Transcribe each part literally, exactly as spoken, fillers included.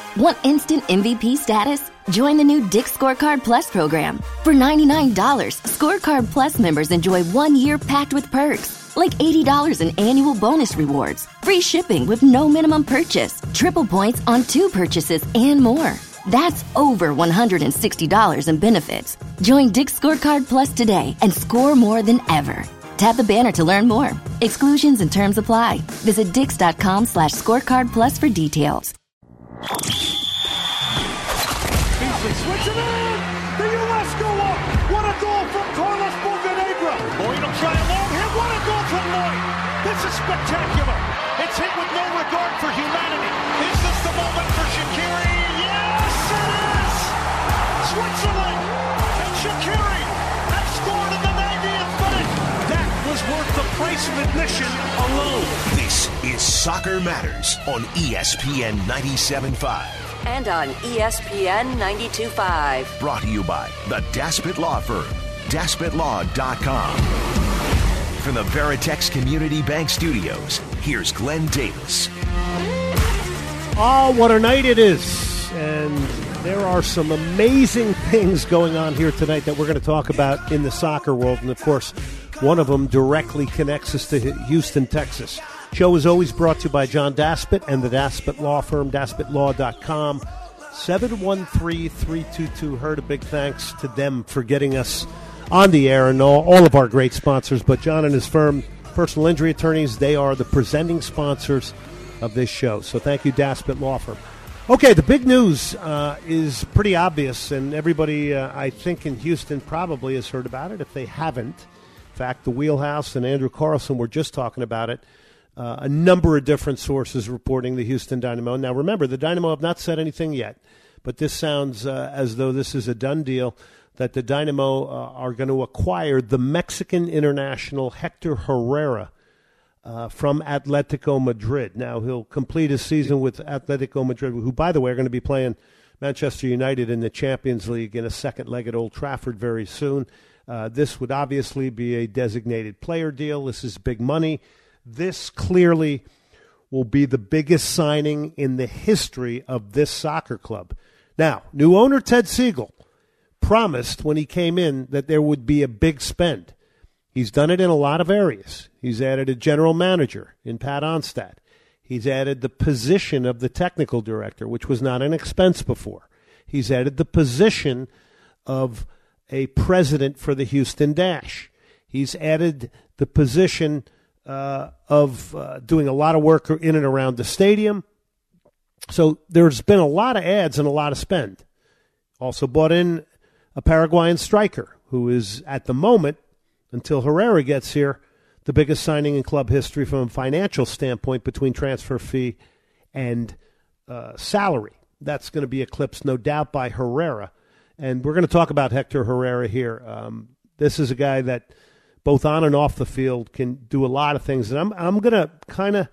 Want instant M V P status? Join the new Dick's Scorecard Plus program. For ninety-nine dollars, Scorecard Plus members enjoy one year packed with perks, like eighty dollars in annual bonus rewards, free shipping with no minimum purchase, triple points on two purchases, and more. That's over one hundred sixty dollars in benefits. Join Dick's Scorecard Plus today and score more than ever. Tap the banner to learn more. Exclusions and terms apply. Visit dix.com slash scorecard plus for details. Beasley switching in. The U S go up. What a goal from Carlos Bocanegra. Lloyd will try a long hit. What a goal from Lloyd. This is spectacular. It's hit with no regard for humanity. Is this the moment for Shaqiri? Yes, it is. Switzerland and Shaqiri have scored in the ninetieth minute. That was worth the price of admission alone. This is Soccer Matters on E S P N ninety-seven point five. And on E S P N ninety-two point five. Brought to you by the Daspit Law Firm, daspit law dot com. From the Veritex Community Bank Studios, here's Glenn Davis. Oh, what a night it is. And there are some amazing things going on here tonight that we're going to talk about in the soccer world. And, of course, one of them directly connects us to Houston, Texas. Show is always brought to you by John Daspit and the Daspit Law Firm, daspit law dot com. seven one three, three two two, heard a big thanks to them for getting us on the air and all, all of our great sponsors. But John and his firm, Personal Injury Attorneys, they are the presenting sponsors of this show. So thank you, Daspit Law Firm. Okay, the big news uh, is pretty obvious, and everybody, uh, I think, in Houston probably has heard about it. If they haven't, in fact, the Wheelhouse and Andrew Carlson were just talking about it. Uh, a number of different sources reporting the Houston Dynamo. Now, remember, the Dynamo have not said anything yet, but this sounds uh, as though this is a done deal, that the Dynamo uh, are going to acquire the Mexican international Hector Herrera uh, from Atletico Madrid. Now, he'll complete his season with Atletico Madrid, who, by the way, are going to be playing Manchester United in the Champions League in a second leg at Old Trafford very soon. Uh, this would obviously be a designated player deal. This is big money. This clearly will be the biggest signing in the history of this soccer club. Now, new owner Ted Siegel promised when he came in that there would be a big spend. He's done it in a lot of areas. He's added a general manager in Pat Onstad. He's added the position of the technical director, which was not an expense before. He's added the position of a president for the Houston Dash. He's added the position Uh, of uh, doing a lot of work in and around the stadium. So there's been a lot of ads and a lot of spend. Also bought in a Paraguayan striker who is, at the moment, until Herrera gets here, the biggest signing in club history from a financial standpoint between transfer fee and uh, salary. That's going to be eclipsed, no doubt, by Herrera. And we're going to talk about Hector Herrera here. Um, this is a guy that both on and off the field can do a lot of things. And I'm I'm going to kind of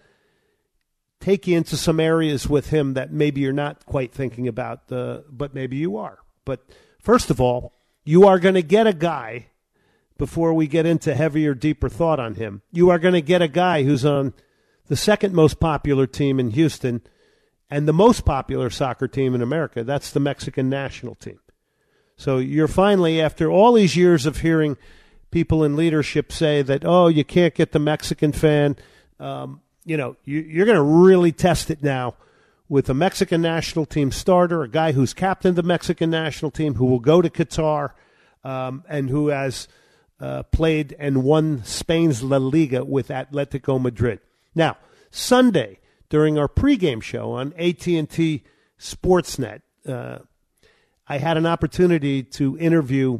take you into some areas with him that maybe you're not quite thinking about, uh, but maybe you are. But first of all, you are going to get a guy, before we get into heavier, deeper thought on him, you are going to get a guy who's on the second most popular team in Houston and the most popular soccer team in America. That's the Mexican national team. So you're finally, after all these years of hearing people in leadership say that, oh, you can't get the Mexican fan. Um, you know, you, you're going to really test it now with a Mexican national team starter, a guy who's captained the Mexican national team, who will go to Qatar, um, and who has uh, played and won Spain's La Liga with Atletico Madrid. Now, Sunday, during our pregame show on A T and T Sportsnet, uh, I had an opportunity to interview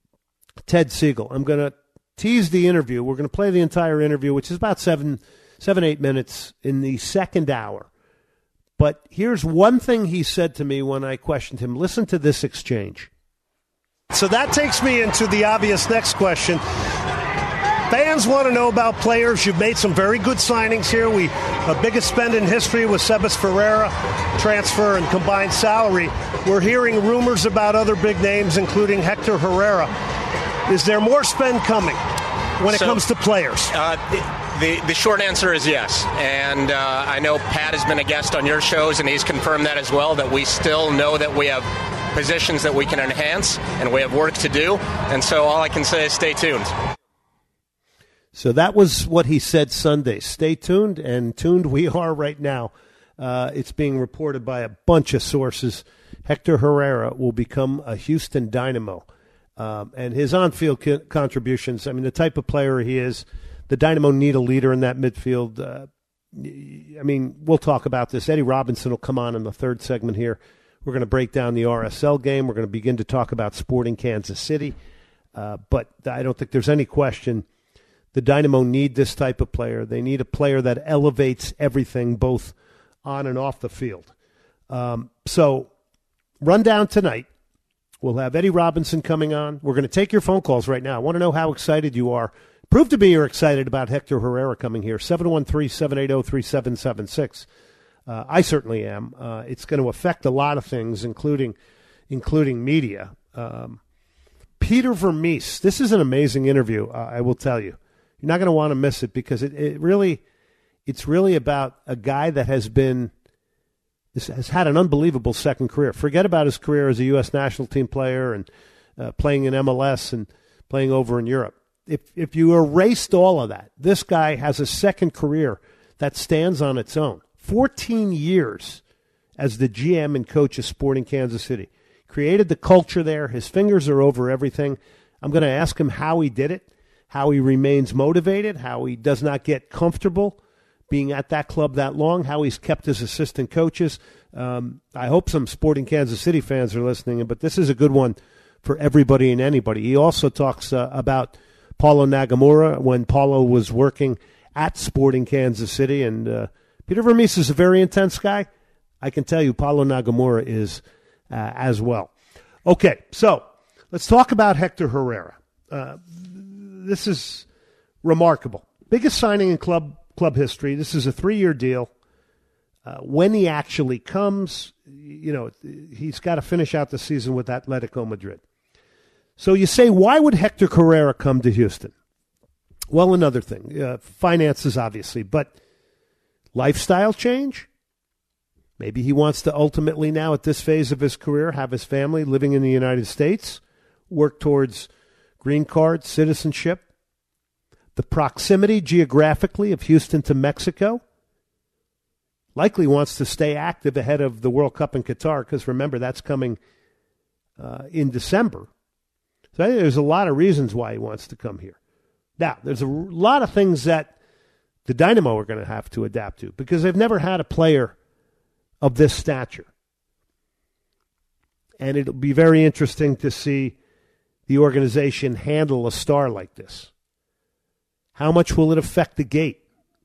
Ted Siegel. I'm going to tease the interview. We're going to play the entire interview, which is about seven, seven, eight minutes in the second hour. But here's one thing he said to me when I questioned him. Listen to this exchange. So that takes me into the obvious next question. Fans want to know about players. You've made some very good signings here. We uh, biggest spend in history with Sebas Ferreira, transfer and combined salary. We're hearing rumors about other big names, including Hector Herrera. Is there more spend coming when it so, comes to players? Uh, The the short answer is yes, and uh, I know Pat has been a guest on your shows, and he's confirmed that as well, that we still know that we have positions that we can enhance, and we have work to do, and so all I can say is stay tuned. So that was what he said Sunday. Stay tuned, and tuned we are right now. Uh, it's being reported by a bunch of sources. Hector Herrera will become a Houston Dynamo, um, and his on-field co- contributions, I mean, the type of player he is, the Dynamo need a leader in that midfield. Uh, I mean, we'll talk about this. Eddie Robinson will come on in the third segment here. We're going to break down the R S L game. We're going to begin to talk about Sporting Kansas City. Uh, but I don't think there's any question the Dynamo need this type of player. They need a player that elevates everything, both on and off the field. Um, so, rundown tonight. We'll have Eddie Robinson coming on. We're going to take your phone calls right now. I want to know how excited you are. Prove to me you're excited about Hector Herrera coming here. seven one three, seven eight zero, three seven seven six. Uh, I certainly am. Uh, it's going to affect a lot of things, including including media. Um, Peter Vermees. This is an amazing interview, uh, I will tell you. You're not going to want to miss it because it, it really, it's really about a guy that has been, has had an unbelievable second career. Forget about his career as a U S national team player and uh, playing in M L S and playing over in Europe. If if you erased all of that, this guy has a second career that stands on its own. fourteen years as the G M and coach of Sporting Kansas City. Created the culture there. His fingers are over everything. I'm going to ask him how he did it, how he remains motivated, how he does not get comfortable being at that club that long, how he's kept his assistant coaches. Um, I hope some Sporting Kansas City fans are listening, but this is a good one for everybody and anybody. He also talks uh, about Paulo Nagamura when Paulo was working at Sporting Kansas City. And uh, Peter Vermees is a very intense guy. I can tell you Paulo Nagamura is uh, as well. Okay, so let's talk about Hector Herrera. Uh, this is remarkable. Biggest signing in club club history. This is a three-year deal. Uh, when he actually comes, you know, he's got to finish out the season with Atletico Madrid. So you say, why would Hector Herrera come to Houston? Well, another thing, uh, finances obviously, but lifestyle change? Maybe he wants to ultimately now at this phase of his career have his family living in the United States, work towards green card, citizenship. The proximity geographically of Houston to Mexico. Likely wants to stay active ahead of the World Cup in Qatar because remember, that's coming uh, in December. So I think there's a lot of reasons why he wants to come here. Now, there's a lot of things that the Dynamo are going to have to adapt to because they've never had a player of this stature. And it'll be very interesting to see the organization handle a star like this. How much will it affect the gate?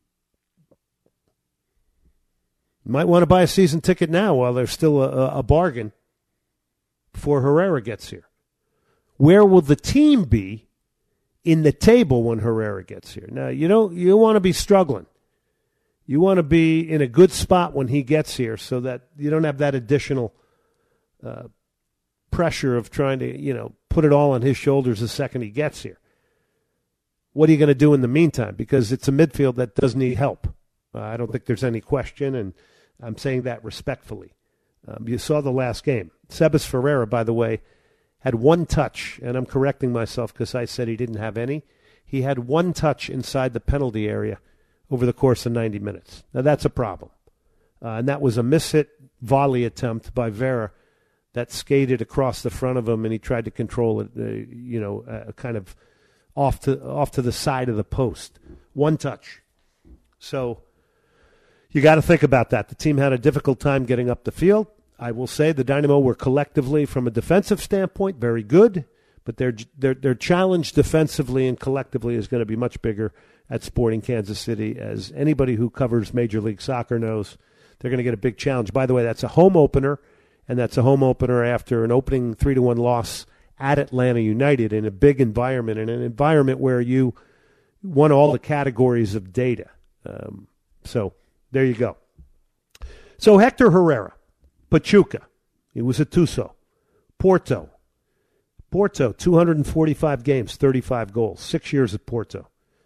You might want to buy a season ticket now while there's still a, a bargain before Herrera gets here. Where will the team be in the table when Herrera gets here? Now, you don't you want to be struggling. You want to be in a good spot when he gets here so that you don't have that additional uh, pressure of trying to, you know, put it all on his shoulders the second he gets here. What are you going to do in the meantime? Because it's a midfield that does need help. Uh, I don't think there's any question, and I'm saying that respectfully. Um, you saw the last game. Sebas Ferreira, by the way, had one touch, and I'm correcting myself because I said he didn't have any. He had one touch inside the penalty area over the course of ninety minutes. Now, that's a problem. Uh, and that was a miss-hit volley attempt by Vera that skated across the front of him, and he tried to control it, uh, you know, uh, kind of off to off to the side of the post. One touch. So you got to think about that. The team had a difficult time getting up the field. I will say the Dynamo were collectively, from a defensive standpoint, very good, but their their their challenge defensively and collectively is going to be much bigger at Sporting Kansas City. As anybody who covers Major League Soccer knows, they're going to get a big challenge. By the way, that's a home opener, and that's a home opener after an opening three to one loss at Atlanta United in a big environment, in an environment where you won all the categories of data. Um, so there you go. So Hector Herrera. Pachuca, he was at Tuso. Porto, Porto, two hundred forty-five games, thirty-five goals, six years at Porto.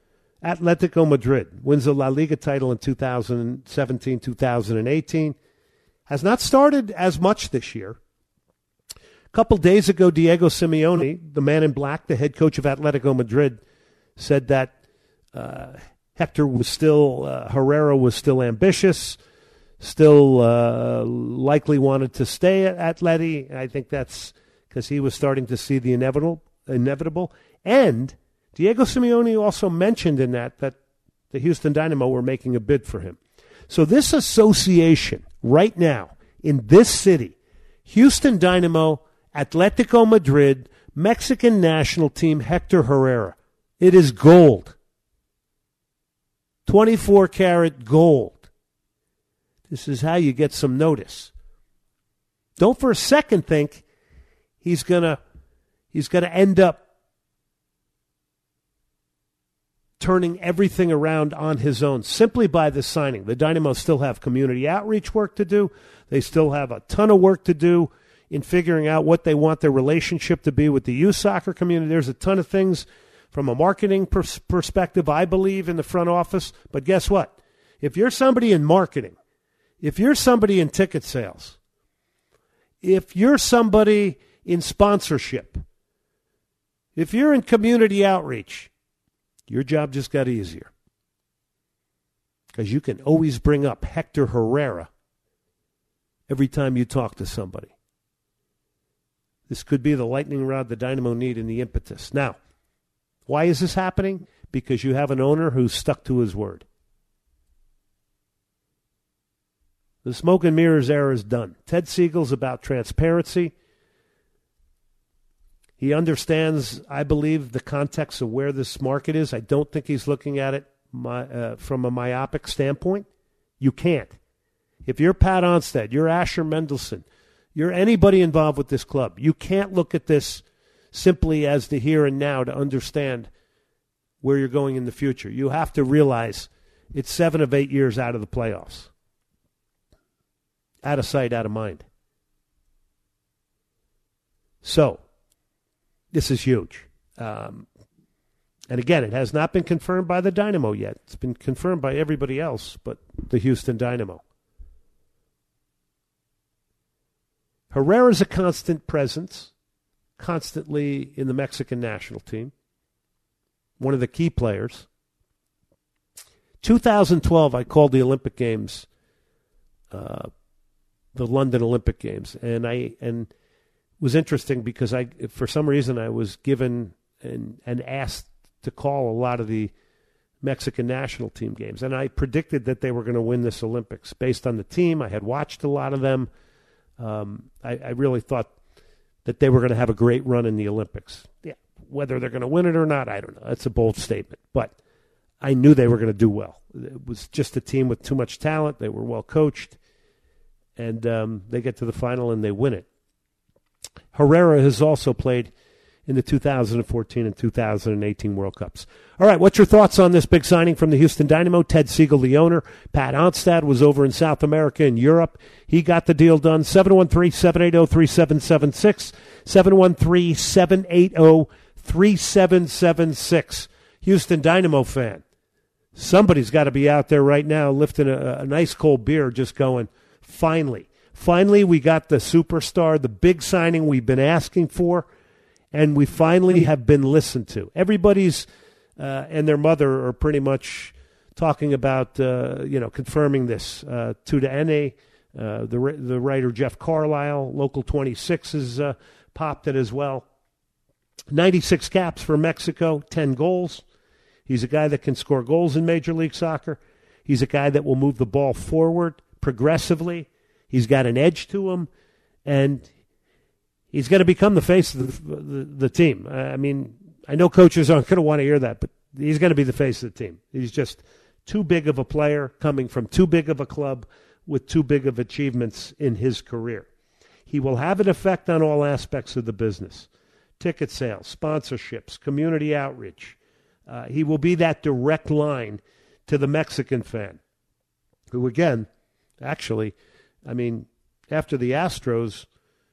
Atletico Madrid wins the La Liga title in two thousand seventeen, two thousand eighteen. Has not started as much this year. A couple days ago, Diego Simeone, the man in black, the head coach of Atletico Madrid, said that uh, Hector was still, uh, Herrera was still ambitious, still uh, likely wanted to stay at Atleti. I think that's because he was starting to see the inevitable. inevitable. And Diego Simeone also mentioned in that that the Houston Dynamo were making a bid for him. So this association right now in this city, Houston Dynamo, Atletico Madrid, Mexican national team, Hector Herrera, it is gold. twenty-four karat gold. This is how you get some notice. Don't for a second think he's gonna he's gonna end up turning everything around on his own simply by this signing. The Dynamo still have community outreach work to do. They still have a ton of work to do in figuring out what they want their relationship to be with the youth soccer community. There's a ton of things from a marketing pers- perspective, I believe, in the front office. But guess what? If you're somebody in marketing, if you're somebody in ticket sales, if you're somebody in sponsorship, if you're in community outreach, your job just got easier. Because you can always bring up Hector Herrera every time you talk to somebody. This could be the lightning rod the Dynamo need in the impetus. Now, why is this happening? Because you have an owner who's stuck to his word. The smoke and mirrors era is done. Ted Siegel's about transparency. He understands, I believe, the context of where this market is. I don't think he's looking at it my, uh, from a myopic standpoint. You can't. If you're Pat Onstad, you're Asher Mendelson, you're anybody involved with this club, you can't look at this simply as the here and now to understand where you're going in the future. You have to realize it's seven of eight years out of the playoffs. Out of sight, out of mind. So, this is huge. Um, and again, it has not been confirmed by the Dynamo yet. It's been confirmed by everybody else but the Houston Dynamo. Herrera's a constant presence, constantly in the Mexican national team. One of the key players. two thousand twelve, I called the Olympic Games, uh, the London Olympic Games, and I and. was interesting because I, for some reason, I was given and, and asked to call a lot of the Mexican national team games. And I predicted that they were going to win this Olympics based on the team. I had watched a lot of them. Um, I, I really thought that they were going to have a great run in the Olympics. Yeah, whether they're going to win it or not, I don't know. That's a bold statement. But I knew they were going to do well. It was just a team with too much talent. They were well coached. And um, they get to the final and they win it. Herrera has also played in the two thousand fourteen and two thousand eighteen World Cups. All right, what's your thoughts on this big signing from the Houston Dynamo? Ted Siegel, the owner. Pat Onstad was over in South America and Europe. He got the deal done. seven one three, seven eight zero, three seven seven six. seven one three, seven eight zero, three seven seven six. Houston Dynamo fan. Somebody's got to be out there right now lifting a, a nice cold beer just going, finally. Finally, we got the superstar, the big signing we've been asking for, and we finally have been listened to. Everybody's uh, and their mother are pretty much talking about, uh, you know, confirming this. Uh, to the N A, uh, the the writer Jeff Carlisle, Local twenty-six has uh, popped it as well. ninety-six caps for Mexico, ten goals. He's a guy that can score goals in Major League Soccer. He's a guy that will move the ball forward progressively. He's got an edge to him, and he's going to become the face of the, the, the team. I mean, I know coaches aren't going to want to hear that, but he's going to be the face of the team. He's just too big of a player, coming from too big of a club with too big of achievements in his career. He will have an effect on all aspects of the business. Ticket sales, sponsorships, community outreach. Uh, he will be that direct line to the Mexican fan, who, again, actually, I mean, after the Astros,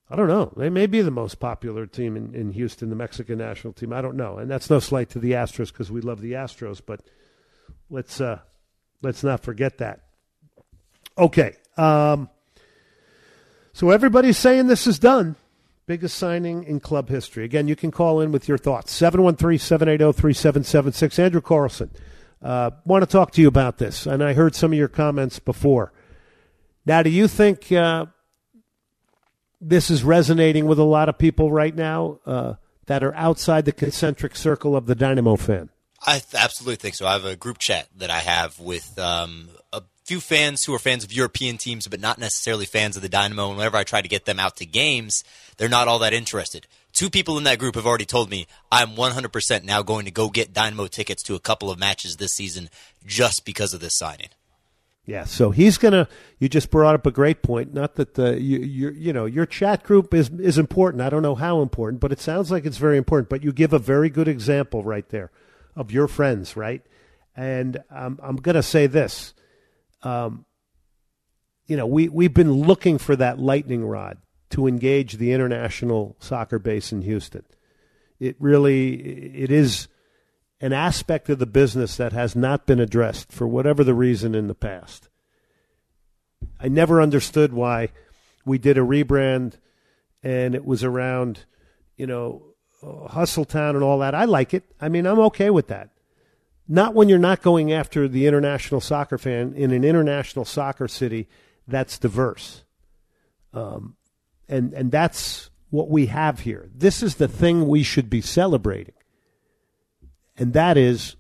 I don't know. They may be the most popular team in, in Houston, the Mexican national team. I don't know. And that's no slight to the Astros because we love the Astros, but let's uh, let's not forget that. Okay. Um, so everybody's saying this is done. Biggest signing in club history. Again, you can call in with your thoughts. seven one three, seven eight zero, three seven seven six. Andrew Carlson, uh, want to talk to you about this. And I heard some of your comments before. Now, do you think uh, this is resonating with a lot of people right now uh, that are outside the concentric circle of the Dynamo fan? I th- absolutely think so. I have a group chat that I have with um, a few fans who are fans of European teams, but not necessarily fans of the Dynamo. And whenever I try to get them out to games, they're not all that interested. Two people in that group have already told me I'm one hundred percent now going to go get Dynamo tickets to a couple of matches this season just because of this signing. Yeah, so he's gonna. You just brought up a great point. Not that the you you you know your chat group is is important. I don't know how important, but it sounds like it's very important. But you give a very good example right there of your friends, right? And um, I'm gonna say this. Um, you know, we we've been looking for that lightning rod to engage the international soccer base in Houston. It really it is an aspect of the business that has not been addressed for whatever the reason in the past. I never understood why we did a rebrand and it was around, you know, Hustletown and all that. I like it. I mean, I'm okay with that. Not when you're not going after the international soccer fan in an international soccer city that's diverse. Um, and, and that's what we have here. This is the thing we should be celebrating. And that is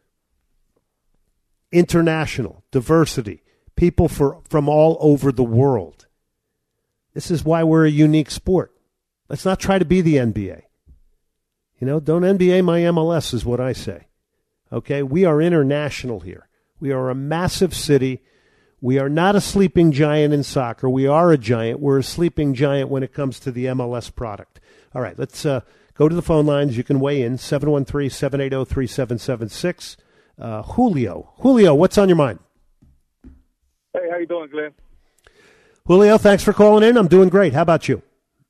international diversity, people for, from all over the world. This is why we're a unique sport. Let's not try to be the N B A. You know, don't N B A my M L S is what I say. Okay, we are international here. We are a massive city. We are not a sleeping giant in soccer. We are a giant. We're a sleeping giant when it comes to the M L S product. All right, let's uh, go to the phone lines. You can weigh in, seven one three, seven eight zero, three seven seven six. Uh, Julio. Julio, what's on your mind? Hey, how you doing, Glenn? Julio, thanks for calling in. I'm doing great. How about you?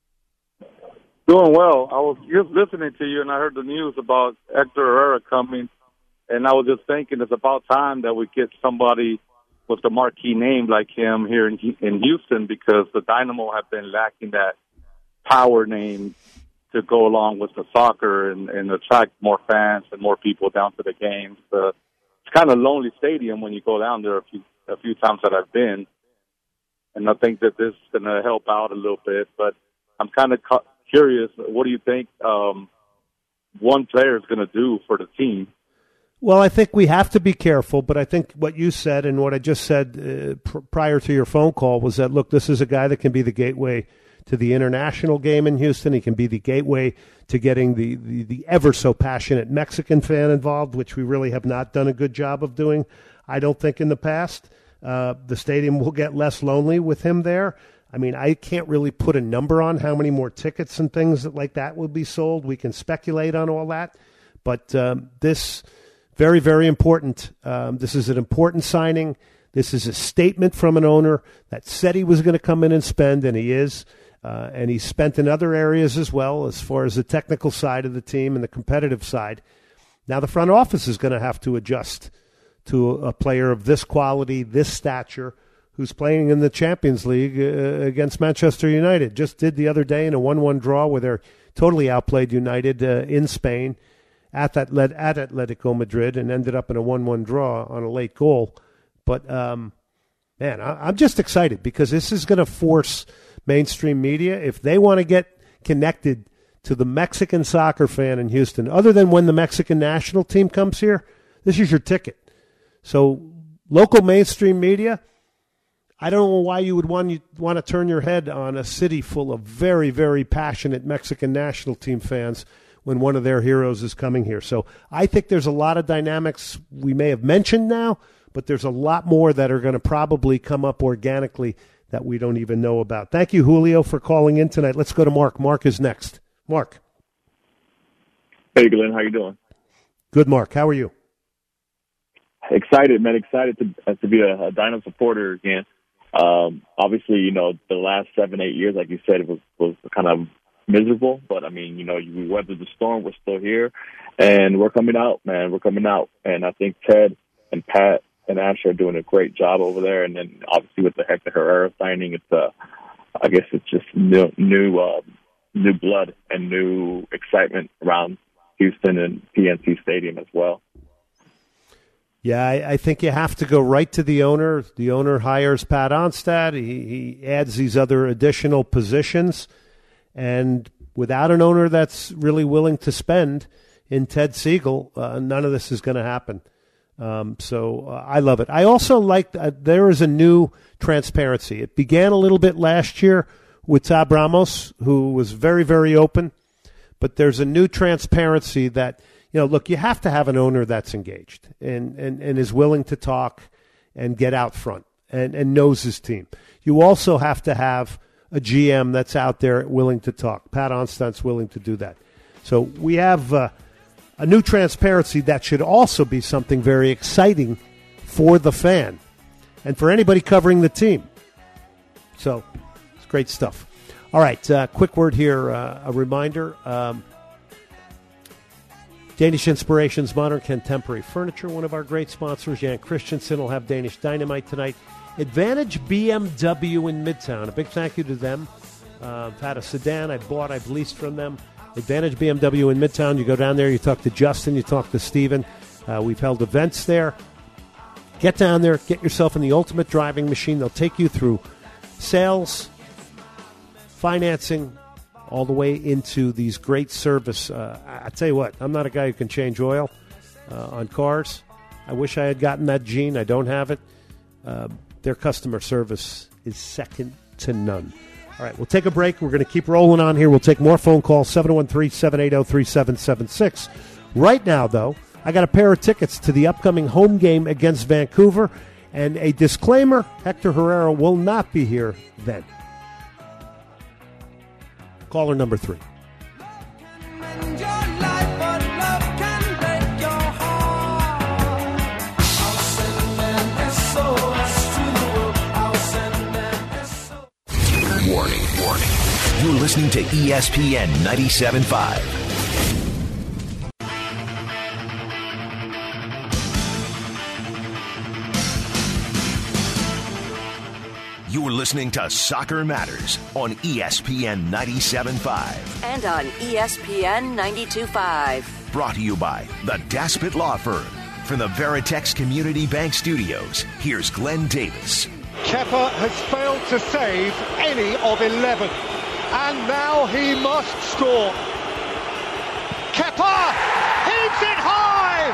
Doing well. I was just listening to you, and I heard the news about Hector Herrera coming, and I was just thinking it's about time that we get somebody with a marquee name like him here in, in Houston, because the Dynamo have been lacking that power name to go along with the soccer and, and attract more fans and more people down to the games. Uh, it's kind of a lonely stadium when you go down there a few, a few times that I've been, and I think that this is going to help out a little bit. But I'm kind of cu- curious, what do you think um, one player is going to do for the team? Well, I think we have to be careful, but I think what you said and what I just said uh, pr- prior to your phone call was that, look, this is a guy that can be the gateway to the international game in Houston. He can be the gateway to getting the, the, the ever-so-passionate Mexican fan involved, which we really have not done a good job of doing, I don't think, in the past. Uh, the stadium will get less lonely with him there. I mean, I can't really put a number on how many more tickets and things like that will be sold. We can speculate on all that. But um, this, very, very important. Um, this is an important signing. This is a statement from an owner that said he was going to come in and spend, and he is. Uh, and he's spent in other areas as well, as far as the technical side of the team and the competitive side. Now the front office is going to have to adjust to a player of this quality, this stature, who's playing in the Champions League uh, against Manchester United. Just did the other day in a one one draw where they're totally outplayed United uh, in Spain at, that, at Atletico Madrid, and ended up in a one one draw on a late goal. But, um, man, I, I'm just excited because this is going to force mainstream media, if they want to get connected to the Mexican soccer fan in Houston, other than when the Mexican national team comes here, this is your ticket. So local mainstream media, I don't know why you would want, you want to turn your head on a city full of very, very passionate Mexican national team fans when one of their heroes is coming here. So I think there's a lot of dynamics we may have mentioned now, but there's a lot more that are going to probably come up organically that we don't even know about. Thank you, Julio, for calling in tonight. Let's go to Mark. Mark is next. Mark. Hey, Glenn. How you doing? Good, Mark. How are you? Excited, man. Excited to uh, to be a, a Dynamo supporter again. Um, obviously, you know, the last seven, eight years, like you said, it was, was kind of miserable. But, I mean, you know, we weathered the storm. We're still here. And we're coming out, man. We're coming out. And I think Ted and Pat and Asher are doing a great job over there. And then, obviously, with the Hector Herrera signing, it's, uh, I guess it's just new, new, uh, new blood and new excitement around Houston and P N C Stadium as well. Yeah, I, I think you have to go right to the owner. The owner hires Pat Onstad. He, he adds these other additional positions. And without an owner that's really willing to spend in Ted Siegel, uh, none of this is going to happen. Um, so uh, I love it. I also like uh, there is a new transparency. It began a little bit last year with Tab Ramos, who was very, very open. But there's a new transparency that, you know, look, you have to have an owner that's engaged and, and, and is willing to talk and get out front and, and knows his team. You also have to have a G M that's out there willing to talk. Pat Onstad's willing to do that. So we have uh, a new transparency that should also be something very exciting for the fan and for anybody covering the team. So it's great stuff. All right, uh, quick word here, uh, a reminder. Um, Danish Inspirations, Modern Contemporary Furniture, one of our great sponsors. Jan Christensen will have Danish Dynamite tonight. Advantage B M W in Midtown. A big thank you to them. Uh, I've had a sedan I bought, I've leased from them. Advantage B M W in Midtown. You go down there, you talk to Justin, you talk to Steven. Uh, we've held events there. Get down there, get yourself in the ultimate driving machine. They'll take you through sales, financing, all the way into these great service. Uh, I, I tell you what, I'm not a guy who can change oil uh, on cars. I wish I had gotten that gene. I don't have it. Uh, their customer service is second to none. All right, we'll take a break. We're going to keep rolling on here. We'll take more phone calls, seven one three, seven eight zero, three seven seven six. Right now, though, I got a pair of tickets to the upcoming home game against Vancouver. And a disclaimer, Hector Herrera will not be here then. Caller number three. Warning, warning. You're listening to E S P N ninety-seven point five. You're listening to Soccer Matters on E S P N ninety-seven point five. And on E S P N ninety-two point five. Brought to you by the Daspit Law Firm. From the Veritex Community Bank Studios, here's Glenn Davis. Kepa has failed to save any of eleven. And now he must score. Kepa heaves it high!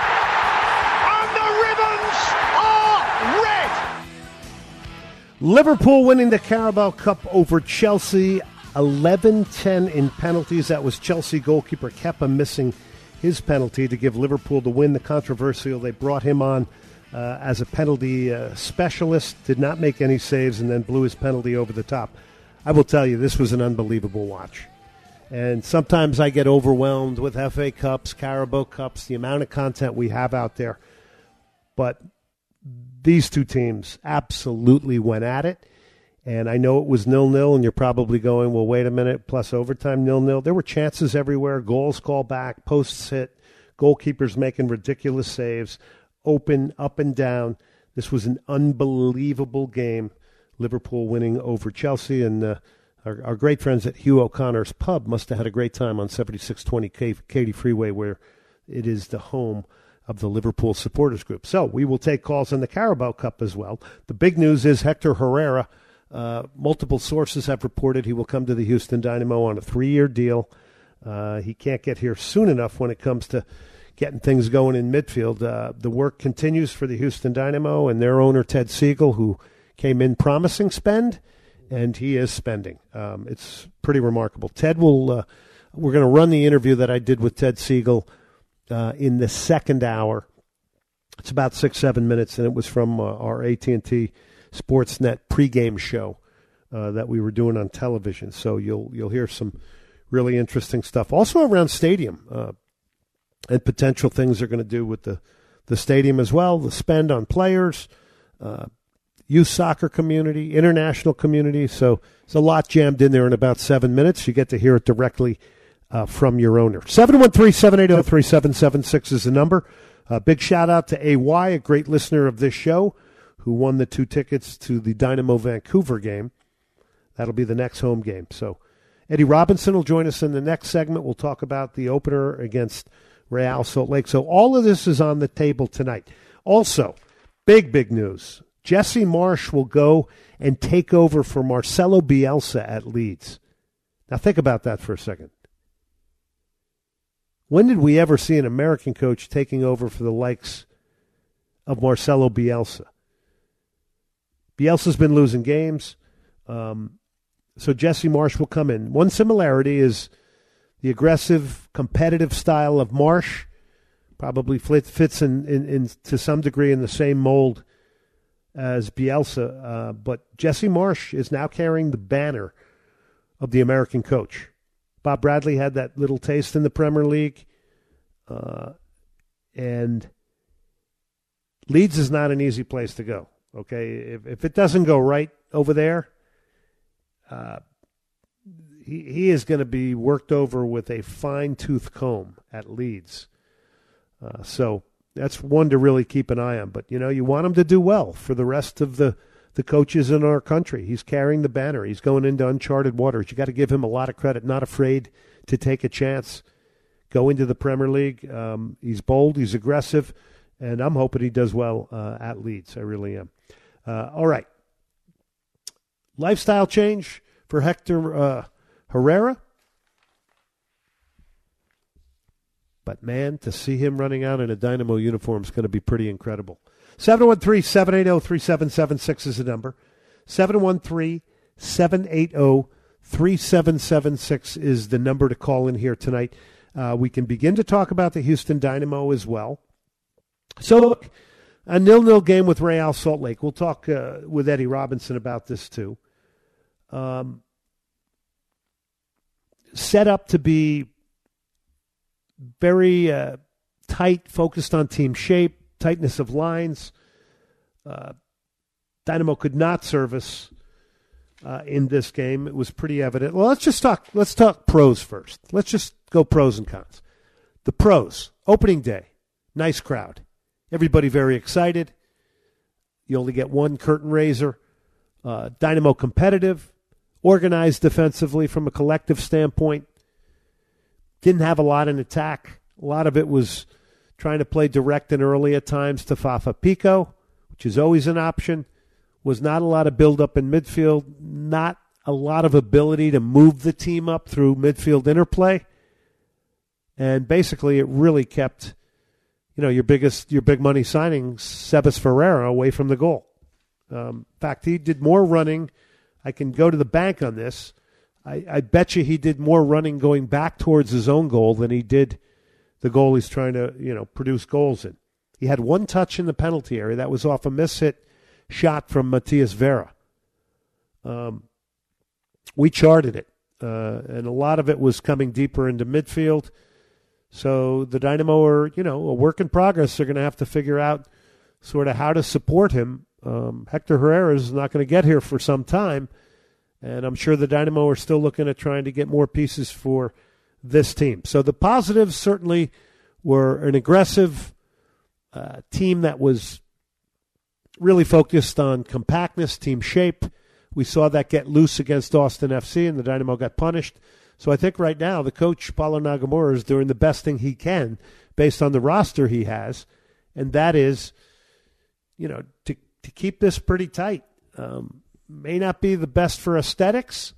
And the ribbons are red! Liverpool winning the Carabao Cup over Chelsea, eleven ten in penalties. That was Chelsea goalkeeper Kepa missing his penalty to give Liverpool the win. The controversial, they brought him on uh, as a penalty uh, specialist, did not make any saves, and then blew his penalty over the top. I will tell you, this was an unbelievable watch. And sometimes I get overwhelmed with F A Cups, Carabao Cups, the amount of content we have out there. But these two teams absolutely went at it. And I know it was nil-nil, and you're probably going, well, wait a minute, plus overtime nil-nil. There were chances everywhere, goals called back, posts hit, goalkeepers making ridiculous saves, open, up and down. This was an unbelievable game. Liverpool winning over Chelsea, and uh, our, our great friends at Hugh O'Connor's Pub must have had a great time on seventy-six twenty Katy Freeway, where it is the home of the Liverpool supporters group. So we will take calls on the Carabao Cup as well. The big news is Hector Herrera, uh, multiple sources have reported he will come to the Houston Dynamo on a three-year deal. Uh, he can't get here soon enough when it comes to getting things going in midfield. Uh, the work continues for the Houston Dynamo and their owner, Ted Siegel, who came in promising spend, and he is spending. Um, it's pretty remarkable. Ted will, uh, we're going to run the interview that I did with Ted Siegel uh, in the second hour. It's about six, seven minutes, and it was from uh, our A T and T Sportsnet pregame show uh, that we were doing on television. So you'll you'll hear some really interesting stuff. Also around stadium uh, and potential things they're going to do with the, the stadium as well, the spend on players, uh, youth soccer community, international community. So it's a lot jammed in there in about seven minutes. You get to hear it directly uh, from your owner. seven one three, seven eight zero, three seven seven six is the number. Uh, big shout out to A Y, a great listener of this show, who won the two tickets to the Dynamo Vancouver game. That'll be the next home game. So Eddie Robinson will join us in the next segment. We'll talk about the opener against Real Salt Lake. So all of this is on the table tonight. Also, big, big news. Jesse Marsch will go and take over for Marcelo Bielsa at Leeds. Now think about that for a second. When did we ever see an American coach taking over for the likes of Marcelo Bielsa? Bielsa's been losing games, um, so Jesse Marsch will come in. One similarity is the aggressive, competitive style of Marsch. Probably fits in, in, in to some degree in the same mold as Bielsa, uh, but Jesse Marsch is now carrying the banner of the American coach. Bob Bradley had that little taste in the Premier League, uh, and Leeds is not an easy place to go. Okay, if if it doesn't go right over there, uh, he he is going to be worked over with a fine-tooth comb at Leeds. Uh, so that's one to really keep an eye on. But, you know, you want him to do well for the rest of the, the coaches in our country. He's carrying the banner. He's going into uncharted waters. You got to give him a lot of credit, not afraid to take a chance, go into the Premier League. Um, he's bold, he's aggressive, and I'm hoping he does well uh, at Leeds. I really am. Uh, all right. Lifestyle change for Hector uh, Herrera. But, man, to see him running out in a Dynamo uniform is going to be pretty incredible. seven one three, seven eight zero, three seven seven six is the number. seven one three, seven eight zero, three seven seven six is the number to call in here tonight. Uh, we can begin to talk about the Houston Dynamo as well. So, look, a nil-nil game with Real Salt Lake. We'll talk uh, with Eddie Robinson about this too. Um, set up to be very uh, tight, focused on team shape, tightness of lines. Uh, Dynamo could not service uh, in this game. It was pretty evident. Well, let's just talk. Let's talk pros first. Let's just go pros and cons. The pros: opening day, nice crowd, everybody very excited. You only get one curtain raiser. Uh, Dynamo competitive, organized defensively from a collective standpoint. Didn't have a lot in attack. A lot of it was trying to play direct and early at times to Fafa Pico, which is always an option. Was not a lot of build-up in midfield. Not a lot of ability to move the team up through midfield interplay. And basically it really kept, you know, your biggest, your big money signing, Sebas Ferreira, away from the goal. Um, in fact, he did more running. I can go to the bank on this. I, I bet you he did more running going back towards his own goal than he did the goal he's trying to, you know, produce goals in. He had one touch in the penalty area. That was off a mishit shot from Matias Vera. Um, we charted it, uh, and a lot of it was coming deeper into midfield. So the Dynamo are, you know, a work in progress. They're going to have to figure out sort of how to support him. Um, Hector Herrera is not going to get here for some time. And I'm sure the Dynamo are still looking at trying to get more pieces for this team. So the positives certainly were an aggressive uh, team that was really focused on compactness, team shape. We saw that get loose against Austin F C, and the Dynamo got punished. So I think right now the coach, Paulo Nagamura, is doing the best thing he can based on the roster he has, and that is, you know, to, to keep this pretty tight. Um May not be the best for aesthetics,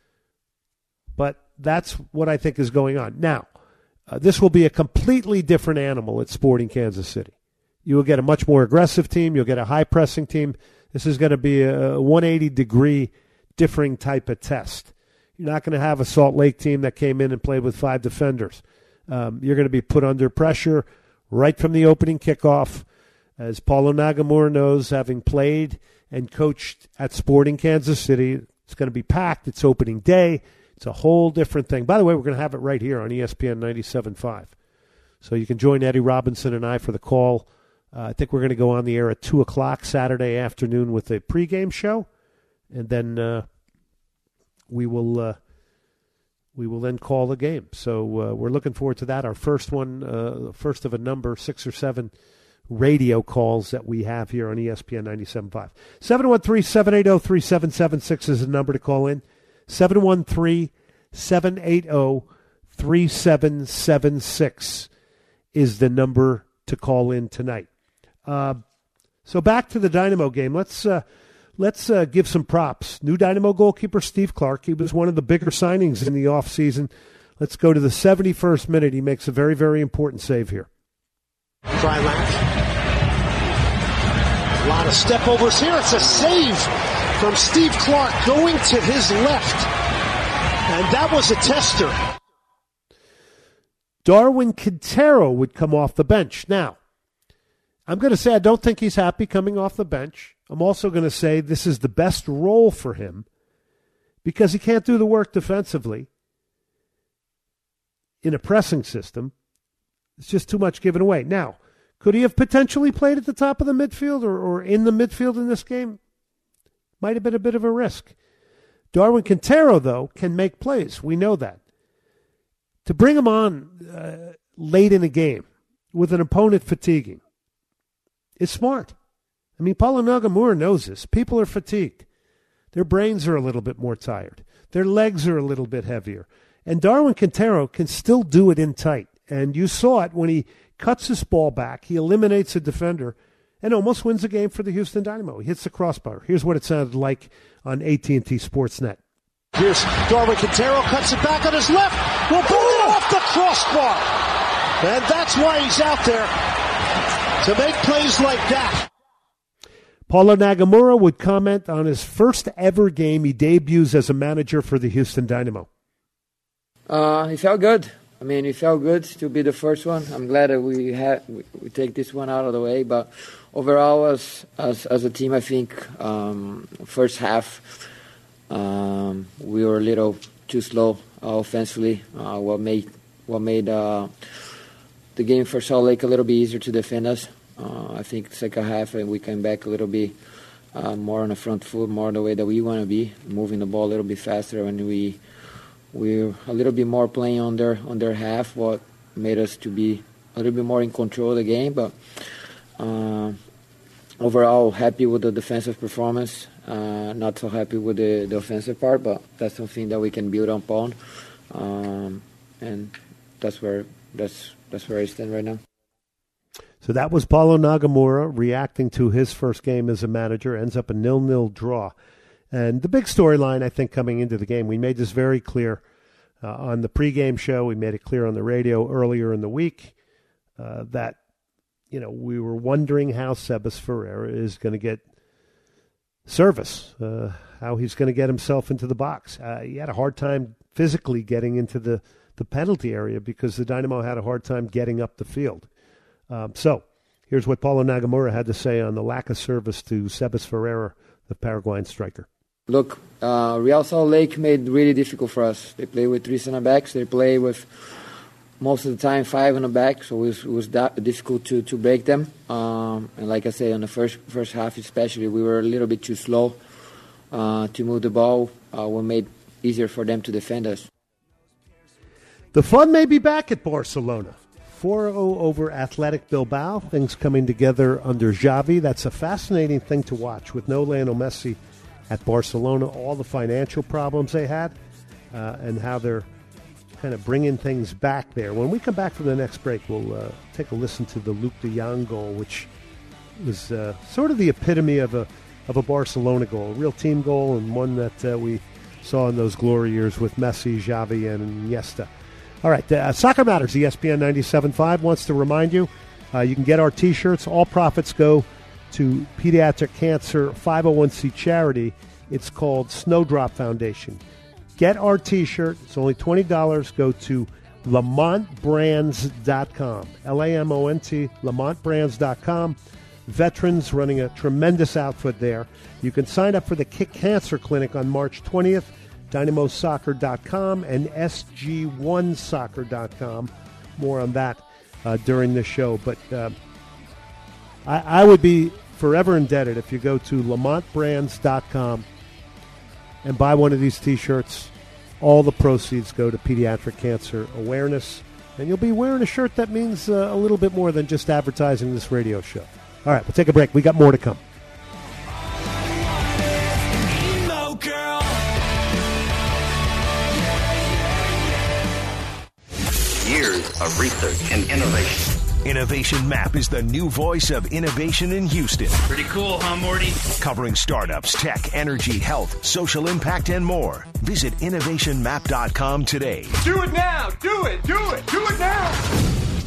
but that's what I think is going on. Now, uh, this will be a completely different animal at Sporting Kansas City. You will get a much more aggressive team. You'll get a high-pressing team. This is going to be a one hundred eighty degree differing type of test. You're not going to have a Salt Lake team that came in and played with five defenders. Um, you're going to be put under pressure right from the opening kickoff. As Paulo Nagamura knows, having played and coached at Sporting Kansas City, it's going to be packed. It's opening day. It's a whole different thing. By the way, we're going to have it right here on E S P N ninety-seven point five. So you can join Eddie Robinson and I for the call Uh, I think we're going to go on the air at two o'clock Saturday afternoon with a pregame show, and then uh, we will uh, we will then call the game. So uh, we're looking forward to that. Our first one, uh, first of a number, six or seven radio calls that we have here on E S P N ninety-seven point five. seven one three, seven eight zero, three seven seven six is the number to call in. seven one three, seven eight zero, three seven seven six is the number to call in tonight. Uh, so back to the Dynamo game. Let's uh, let's uh, give some props. New Dynamo goalkeeper Steve Clark. He was one of the bigger signings in the offseason. Let's go to the seventy-first minute. He makes a very, very important save here. Try left. A lot of step overs here. It's a save from Steve Clark going to his left. And that was a tester. Darwin Quintero would come off the bench. Now, I'm going to say I don't think he's happy coming off the bench. I'm also going to say this is the best role for him because he can't do the work defensively in a pressing system. It's just too much given away. Now, could he have potentially played at the top of the midfield or, or in the midfield in this game? Might have been a bit of a risk. Darwin Quintero, though, can make plays. We know that. To bring him on uh, late in a game with an opponent fatiguing is smart. I mean, Paulo Nagamura knows this. People are fatigued. Their brains are a little bit more tired. Their legs are a little bit heavier. And Darwin Quintero can still do it in tight. And you saw it when he cuts his ball back. He eliminates a defender and almost wins the game for the Houston Dynamo. He hits the crossbar. Here's what it sounded like on A T and T Sportsnet. Here's Darwin Quintero, cuts it back on his left. Will pull it off the crossbar. And that's why he's out there, to make plays like that. Paulo Nagamura would comment on his first ever game he debuts as a manager for the Houston Dynamo. Uh, it felt good. I mean, it felt good to be the first one. I'm glad that we had we, we take this one out of the way. But overall, as as, as a team, I think um, first half um, we were a little too slow uh, offensively. Uh, what made what made uh, the game for Salt Lake a little bit easier to defend us. Uh, I think second half and we came back a little bit uh, more on the front foot, more the way that we want to be, moving the ball a little bit faster, and we. We're a little bit more playing on their on their half, what made us to be a little bit more in control of the game. But uh, overall, happy with the defensive performance. Uh, not so happy with the, the offensive part, but that's something that we can build upon. Um, and that's where that's that's where I stand right now. So that was Paulo Nagamura reacting to his first game as a manager. Ends up a nil-nil draw. And the big storyline, I think, coming into the game, we made this very clear uh, on the pregame show. We made it clear on the radio earlier in the week uh, that, you know, we were wondering how Sebas Ferreira is going to get service, uh, how he's going to get himself into the box. Uh, he had a hard time physically getting into the, the penalty area because the Dynamo had a hard time getting up the field. Um, so here's what Paulo Nagamura had to say on the lack of service to Sebas Ferreira, the Paraguayan striker. Look, uh, Real Salt Lake made it really difficult for us. They play with three center backs. They play with most of the time five in the back, so it was, it was that difficult to, to break them. Um, and like I said, in the first first half especially, we were a little bit too slow uh, to move the ball. Uh, what made it easier for them to defend us. The fun may be back at Barcelona. four oh over Athletic Bilbao. Things coming together under Xavi. That's a fascinating thing to watch with no Lionel Messi at Barcelona, all the financial problems they had, uh, and how they're kind of bringing things back there. When we come back from the next break, we'll uh, take a listen to the Luuk de Jong goal, which was uh, sort of the epitome of a of a Barcelona goal, a real team goal, and one that uh, we saw in those glory years with Messi, Xavi, and Iniesta. All right, uh, Soccer Matters, E S P N ninety-seven point five wants to remind you, uh, you can get our T-shirts. All profits go to Pediatric Cancer five oh one c charity. It's called Snowdrop Foundation. Get our T-shirt. It's only twenty dollars. Go to lamont brands dot com. L A M O N T, lamont brands dot com. Veterans running a tremendous outfit there. You can sign up for the Kick Cancer Clinic on March twentieth. dynamo soccer dot com and S G one soccer dot com. More on that uh, during the show. But uh, I, I would be forever indebted if you go to lamont brands dot com and buy one of these T-shirts. All the proceeds go to pediatric cancer awareness, and you'll be wearing a shirt that means uh, a little bit more than just advertising this radio show. All right, we'll take a break. We got more to come. Years of research and innovation. Innovation Map is the new voice of innovation in Houston. Pretty cool, huh, Morty? Covering startups, tech, energy, health, social impact, and more. Visit innovation map dot com today. Do it now! Do it! Do it! Do it now!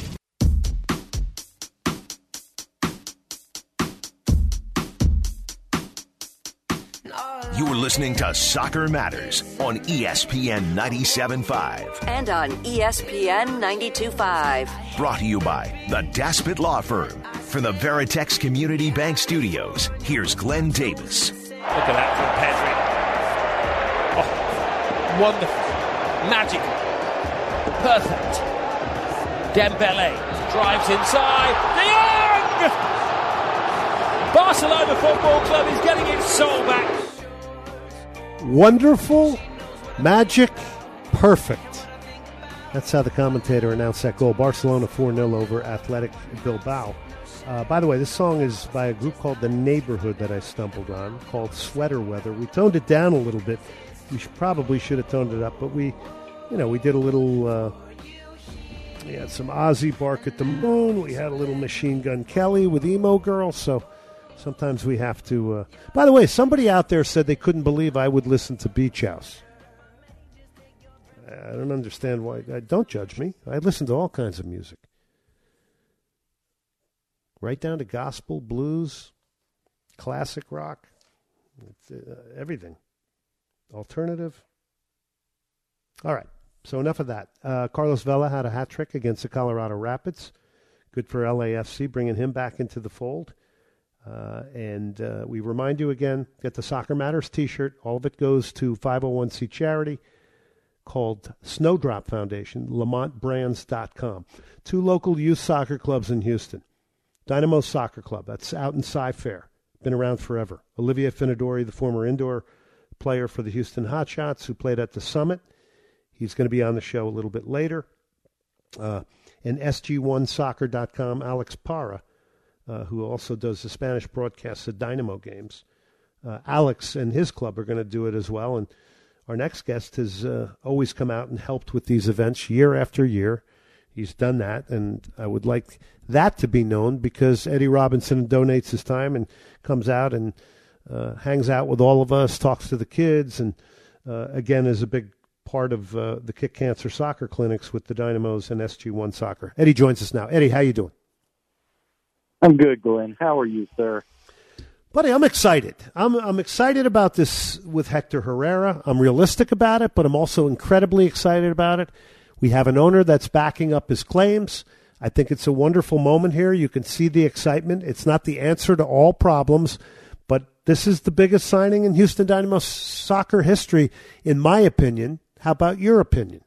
You're listening to Soccer Matters on E S P N ninety-seven point five. And on E S P N ninety-two point five. Brought to you by the Daspit Law Firm. From the Veritex Community Bank Studios, here's Glenn Davis. Look at that from Pedri. Oh, wonderful. Magical. Perfect. Dembele drives inside. De Jong! Barcelona Football Club is getting its soul back. Wonderful, magic, perfect. That's how the commentator announced that goal. Barcelona four nil over Athletic Bilbao. Uh, by the way, this song is by a group called The Neighborhood that I stumbled on, called Sweater Weather. We toned it down a little bit. We should, probably should have toned it up, but we, you know, we did a little, uh, we had some Ozzy Bark at the Moon. We had a little Machine Gun Kelly with Emo Girl, so sometimes we have to... Uh... By the way, somebody out there said they couldn't believe I would listen to Beach House. I don't understand why. Uh, don't judge me. I listen to all kinds of music. Right down to gospel, blues, classic rock, it's, uh, everything. Alternative. All right, so enough of that. Uh, Carlos Vela had a hat trick against the Colorado Rapids. Good for L A F C, bringing him back into the fold. Uh, and uh, we remind you again, get the Soccer Matters T-shirt. All of it goes to five oh one c charity called Snowdrop Foundation, lamont brands dot com. Two local youth soccer clubs in Houston. Dynamo Soccer Club, that's out in Cy-Fair. Been around forever. Olivier Finadori, the former indoor player for the Houston Hotshots, who played at the Summit. He's going to be on the show a little bit later. Uh, and S G one soccer dot com, Alex Parra, Uh, who also does the Spanish broadcasts of Dynamo games. Uh, Alex and his club are going to do it as well. And our next guest has uh, always come out and helped with these events year after year. He's done that, and I would like that to be known because Eddie Robinson donates his time and comes out and uh, hangs out with all of us, talks to the kids, and uh, again is a big part of uh, the Kick Cancer Soccer Clinics with the Dynamos and S G one Soccer. Eddie joins us now. Eddie, how you doing? I'm good, Glenn. How are you, sir? Buddy, I'm excited. I'm I'm excited about this with Hector Herrera. I'm realistic about it, but I'm also incredibly excited about it. We have an owner that's backing up his claims. I think it's a wonderful moment here. You can see the excitement. It's not the answer to all problems, but this is the biggest signing in Houston Dynamo soccer history, in my opinion. How about your opinion?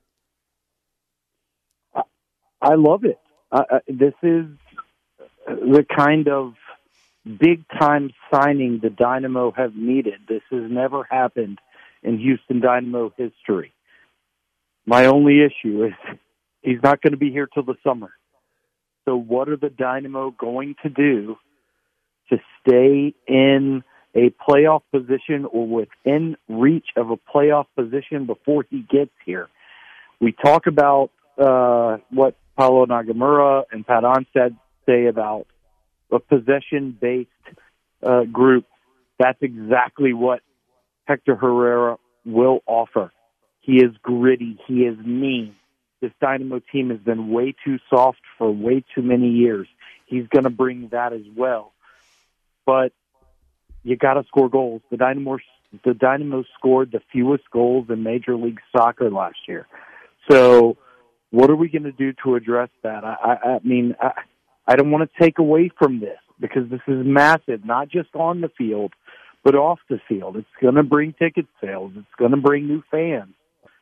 I, I love it. Uh, this is the kind of big-time signing the Dynamo have needed. This has never happened in Houston Dynamo history. My only issue is he's not going to be here till the summer. So what are the Dynamo going to do to stay in a playoff position or within reach of a playoff position before he gets here? We talk about uh, what Paulo Nagamura and Pat Onstad say about a possession-based uh, group. That's exactly what Hector Herrera will offer. He is gritty. He is mean. This Dynamo team has been way too soft for way too many years. He's going to bring that as well. But you got to score goals. The Dynamo, the Dynamo scored the fewest goals in Major League Soccer last year. So what are we going to do to address that? I, I, I mean, I, I don't want to take away from this because this is massive, not just on the field, but off the field. It's going to bring ticket sales. It's going to bring new fans.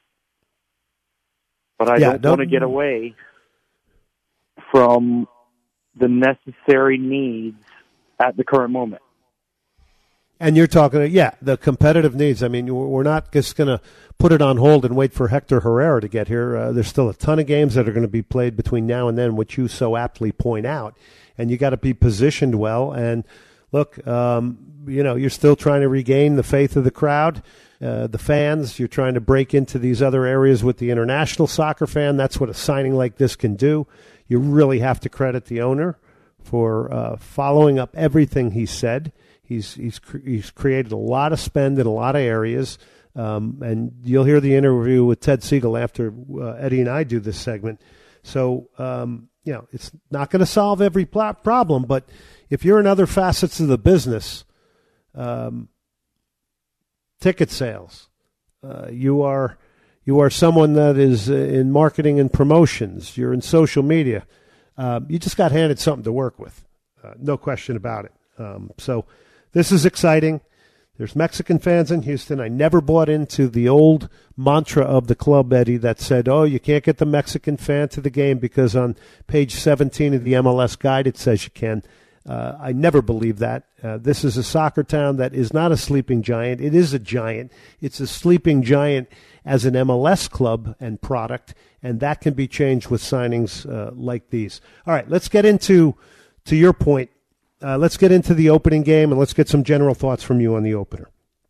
But I yeah, don't, don't want to get away from the necessary needs at the current moment. And you're talking, yeah, the competitive needs. I mean, we're not just going to put it on hold and wait for Hector Herrera to get here. Uh, there's still a ton of games that are going to be played between now and then, which you so aptly point out. And you got to be positioned well. And look, um, you know, you're still trying to regain the faith of the crowd, uh, the fans. You're trying to break into these other areas with the international soccer fan. That's what a signing like this can do. You really have to credit the owner for uh, following up everything he said. He's he's he's created a lot of spend in a lot of areas, um, and you'll hear the interview with Ted Siegel after uh, Eddie and I do this segment. So um, you know, it's not going to solve every pl- problem, but if you're in other facets of the business, um, ticket sales, uh, you are you are someone that is in marketing and promotions. You're in social media. Uh, you just got handed something to work with, uh, no question about it. Um, so. This is exciting. There's Mexican fans in Houston. I never bought into the old mantra of the club, Eddie, that said, oh, you can't get the Mexican fan to the game because on page seventeen of the M L S guide it says you can. Uh, I never believed that. Uh, this is a soccer town that is not a sleeping giant. It is a giant. It's a sleeping giant as an M L S club and product, and that can be changed with signings uh, like these. All right, let's get into, to your point, Uh, let's get into the opening game, and let's get some general thoughts from you on the opener.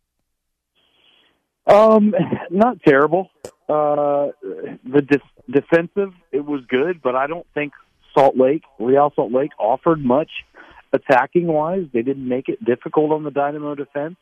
Um, not terrible. Uh, the de- defensive, it was good, but I don't think Salt Lake, Real Salt Lake, offered much attacking-wise. They didn't make it difficult on the Dynamo defense.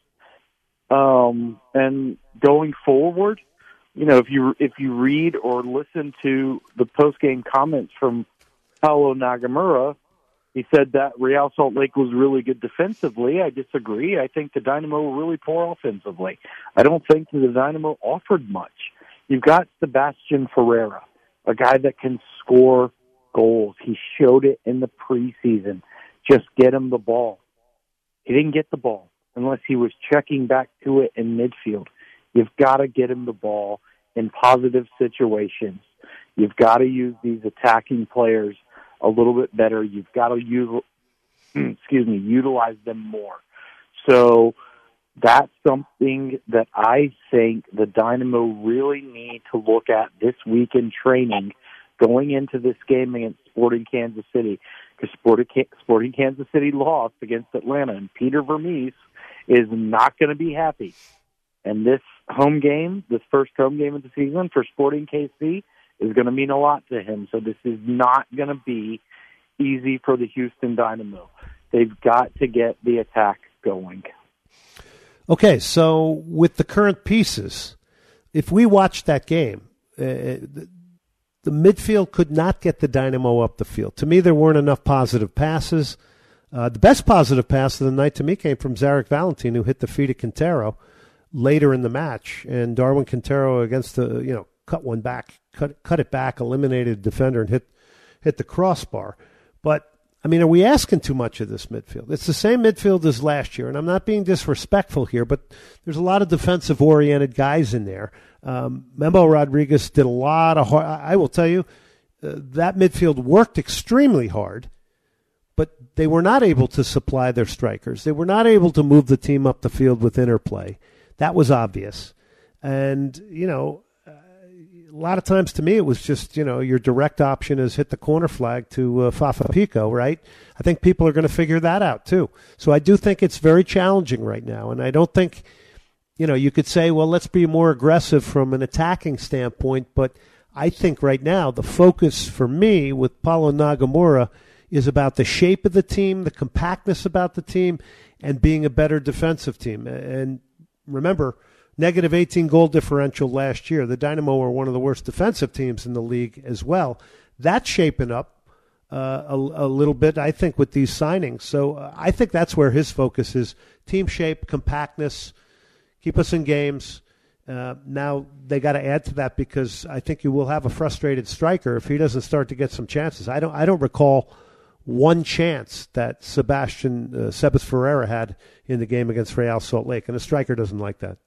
Um, and going forward, you know, if you if you read or listen to the post-game comments from Paulo Nagamura, he said that Real Salt Lake was really good defensively. I disagree. I think the Dynamo were really poor offensively. I don't think the Dynamo offered much. You've got Sebastian Ferreira, a guy that can score goals. He showed it in the preseason. Just get him the ball. He didn't get the ball unless he was checking back to it in midfield. You've got to get him the ball in positive situations. You've got to use these attacking players a little bit better. You've got to use, excuse me, utilize them more. So that's something that I think the Dynamo really need to look at this week in training going into this game against Sporting Kansas City, because Sporting Kansas City lost against Atlanta, and Peter Vermees is not going to be happy. And this home game, this first home game of the season for Sporting K C, is going to mean a lot to him. So this is not going to be easy for the Houston Dynamo. They've got to get the attack going. Okay, so with the current pieces, if we watched that game, uh, the, the midfield could not get the Dynamo up the field. To me, there weren't enough positive passes. Uh, the best positive pass of the night to me came from Zarek Valentin, who hit the feet of Quintero later in the match. And Darwin Quintero against the, you know, cut one back, cut cut it back, eliminated the defender, and hit hit the crossbar. But, I mean, are we asking too much of this midfield? It's the same midfield as last year, and I'm not being disrespectful here, but there's a lot of defensive-oriented guys in there. Um, Memo Rodriguez did a lot of hard. I will tell you, uh, that midfield worked extremely hard, but they were not able to supply their strikers. They were not able to move the team up the field with interplay. That was obvious. And, you know, a lot of times to me it was just, you know, your direct option is hit the corner flag to uh, Fafa Pico, right? I think people are going to figure that out too. So I do think it's very challenging right now. And I don't think, you know, you could say, well, let's be more aggressive from an attacking standpoint. But I think right now the focus for me with Paulo Nagamura is about the shape of the team, the compactness about the team, and being a better defensive team. And remember, negative eighteen goal differential last year. The Dynamo were one of the worst defensive teams in the league as well. That's shaping up uh, a, a little bit, I think, with these signings. So uh, I think that's where his focus is: team shape, compactness, keep us in games. Uh, now they got to add to that, because I think you will have a frustrated striker if he doesn't start to get some chances. I don't. I don't recall one chance that Sebastian uh, Sebas Ferreira had in the game against Real Salt Lake, and a striker doesn't like that.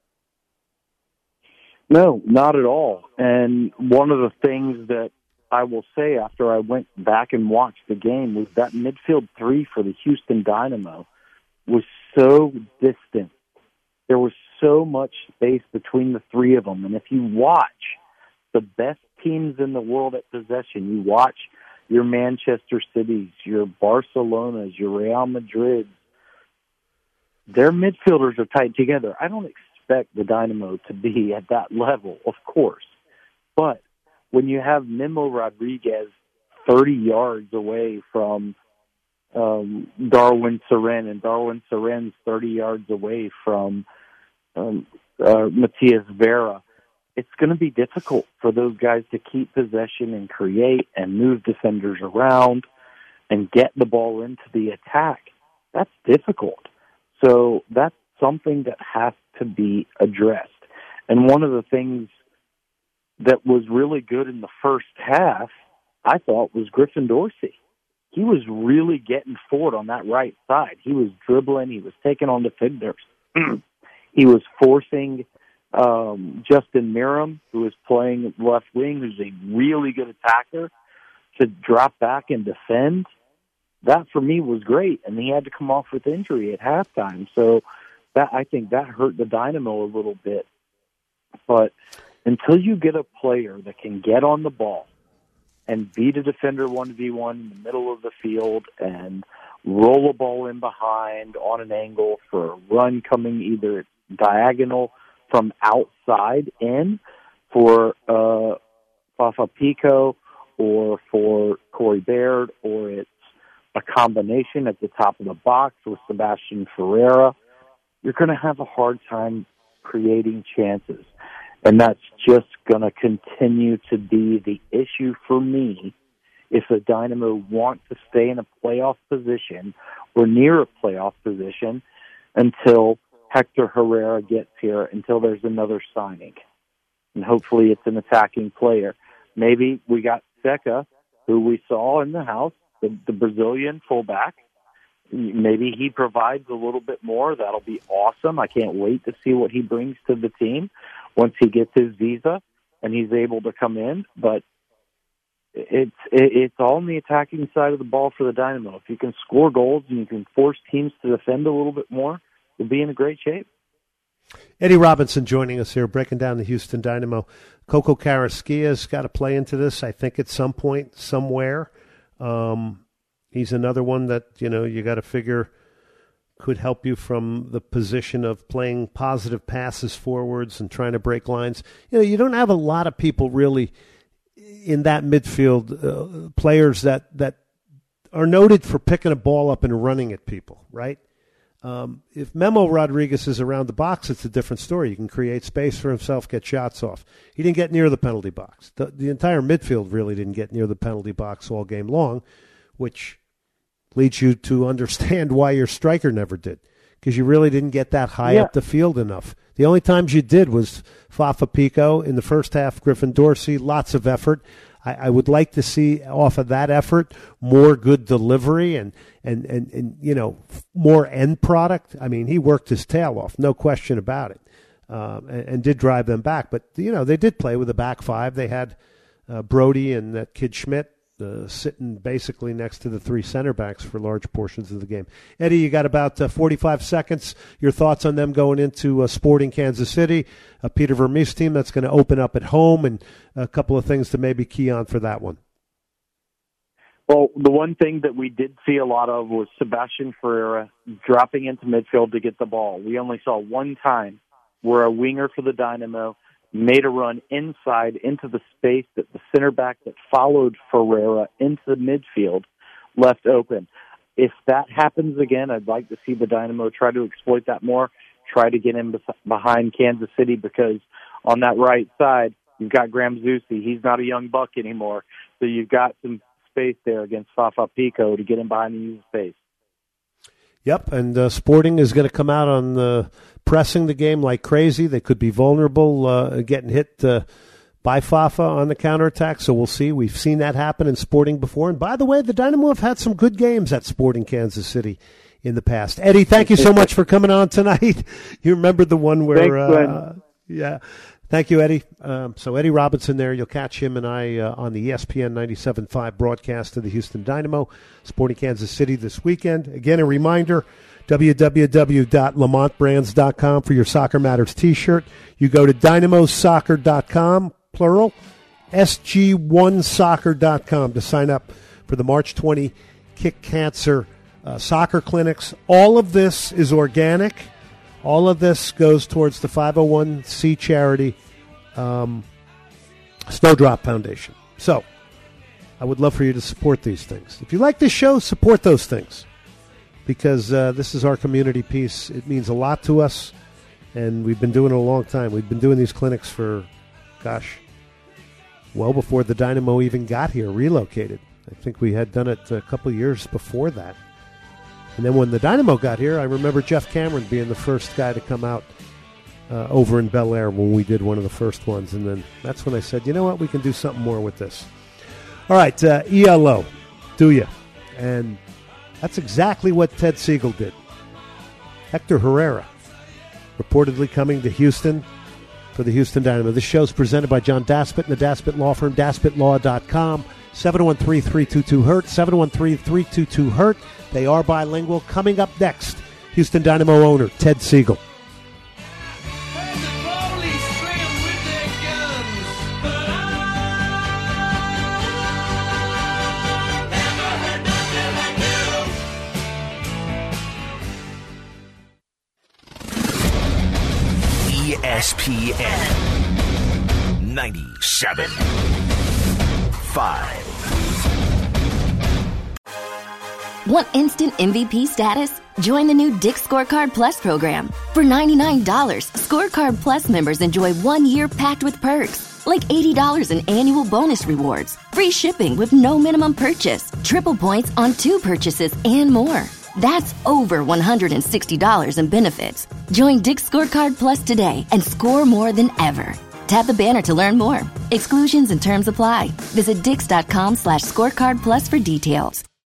No, not at all. And one of the things that I will say after I went back and watched the game was that midfield three for the Houston Dynamo was so distant. There was so much space between the three of them. And if you watch the best teams in the world at possession, you watch your Manchester Cities, your Barcelonas, your Real Madrids, their midfielders are tight together. I don't expect the Dynamo to be at that level, of course. But when you have Memo Rodriguez thirty yards away from um, Darwin Seren, and Darwin Seren's thirty yards away from um, uh, Matias Vera, it's going to be difficult for those guys to keep possession and create and move defenders around and get the ball into the attack. That's difficult. So that's something that has to be addressed. And one of the things that was really good in the first half, I thought, was Griffin Dorsey. He was really getting forward on that right side. He was dribbling. He was taking on defenders. He was forcing um, Justin Miram, who was playing left wing, who's a really good attacker, to drop back and defend. That, for me, was great, and he had to come off with injury at halftime. So that I think that hurt the Dynamo a little bit. But until you get a player that can get on the ball and beat a defender one v one in the middle of the field and roll a ball in behind on an angle for a run coming either diagonal from outside in for uh, Fafa Pico or for Corey Baird, or it's a combination at the top of the box with Sebastian Ferreira, you're going to have a hard time creating chances. And that's just going to continue to be the issue for me if the Dynamo want to stay in a playoff position or near a playoff position until Hector Herrera gets here, until there's another signing. And hopefully it's an attacking player. Maybe we got Seca, who we saw in the house, the, the Brazilian fullback. Maybe he provides a little bit more. That'll be awesome. I can't wait to see what he brings to the team once he gets his visa and he's able to come in. But it's it's all on the attacking side of the ball for the Dynamo. If you can score goals and you can force teams to defend a little bit more, you'll be in a great shape. Eddie Robinson joining us here, breaking down the Houston Dynamo. Coco Carrasquia's got to play into this, I think, at some point, somewhere. Um, he's another one that, you know, you got to figure could help you from the position of playing positive passes forwards and trying to break lines. You know, you don't have a lot of people really in that midfield, uh, players that, that are noted for picking a ball up and running at people, right? Um, if Memo Rodriguez is around the box, it's a different story. He can create space for himself, get shots off. He didn't get near the penalty box. The, the entire midfield really didn't get near the penalty box all game long, which leads you to understand why your striker never did, because you really didn't get that high yeah. up the field enough. The only times you did was Fafa Pico in the first half, Griffin Dorsey, lots of effort. I, I would like to see off of that effort more good delivery and, and, and, and, you know, more end product. I mean, he worked his tail off, no question about it, um, and, and did drive them back. But, you know, they did play with a back five. They had uh, Brody and that kid Schmidt uh, sitting basically next to the three center backs for large portions of the game. Eddie, you got about uh, forty-five seconds. Your thoughts on them going into uh, Sporting Kansas City, a Peter Vermees team that's going to open up at home, and a couple of things to maybe key on for that one. Well, the one thing that we did see a lot of was Sebastian Ferreira dropping into midfield to get the ball. We only saw one time where a winger for the Dynamo made a run inside into the space that the center back that followed Ferreira into the midfield left open. If that happens again, I'd like to see the Dynamo try to exploit that more, try to get in behind Kansas City, because on that right side, you've got Graham Zusi. He's not a young buck anymore, so you've got some space there against Fafa Pico to get him behind and use space. Yep, and uh, Sporting is going to come out on uh, pressing the game like crazy. They could be vulnerable, uh, getting hit uh, by Fafa on the counterattack, so we'll see. We've seen that happen in Sporting before. And by the way, the Dynamo have had some good games at Sporting Kansas City in the past. Eddie, thank you so much for coming on tonight. You remember the one where... Thanks, uh, yeah. Thank you, Eddie. Um, so Eddie Robinson there. You'll catch him and I uh, on the E S P N ninety-seven point five broadcast of the Houston Dynamo, supporting Kansas City this weekend. Again, a reminder, w w w dot lamont brands dot com for your Soccer Matters t-shirt. You go to dynamo soccer dot com, plural, s g one soccer dot com to sign up for the March twentieth Kick Cancer uh, Soccer Clinics. All of this is organic. All of this goes towards the five oh one c charity, um, Snowdrop Foundation. So, I would love for you to support these things. If you like this show, support those things. Because uh, this is our community piece. It means a lot to us, and we've been doing it a long time. We've been doing these clinics for, gosh, well before the Dynamo even got here, relocated. I think we had done it a couple years before that. And then when the Dynamo got here, I remember Jeff Cameron being the first guy to come out uh, over in Bel Air when we did one of the first ones. And then that's when I said, you know what, we can do something more with this. All right, uh, E L O, do ya? And that's exactly what Ted Siegel did. Hector Herrera, reportedly coming to Houston for the Houston Dynamo. This show is presented by John Daspit and the Daspit Law Firm, daspit law dot com. seven one three, three two two, hurt, seven one three, three two two, hurt. They are bilingual. Coming up next, Houston Dynamo owner Ted Siegel. E S P N ninety-seven point five. Want instant M V P status? Join the new Dick's Scorecard Plus program. For ninety-nine dollars, Scorecard Plus members enjoy one year packed with perks, like eighty dollars in annual bonus rewards, free shipping with no minimum purchase, triple points on two purchases, and more. That's over one hundred sixty dollars in benefits. Join Dick's Scorecard Plus today and score more than ever. Tap the banner to learn more. Exclusions and terms apply. Visit dix dot com slash scorecard plus for details.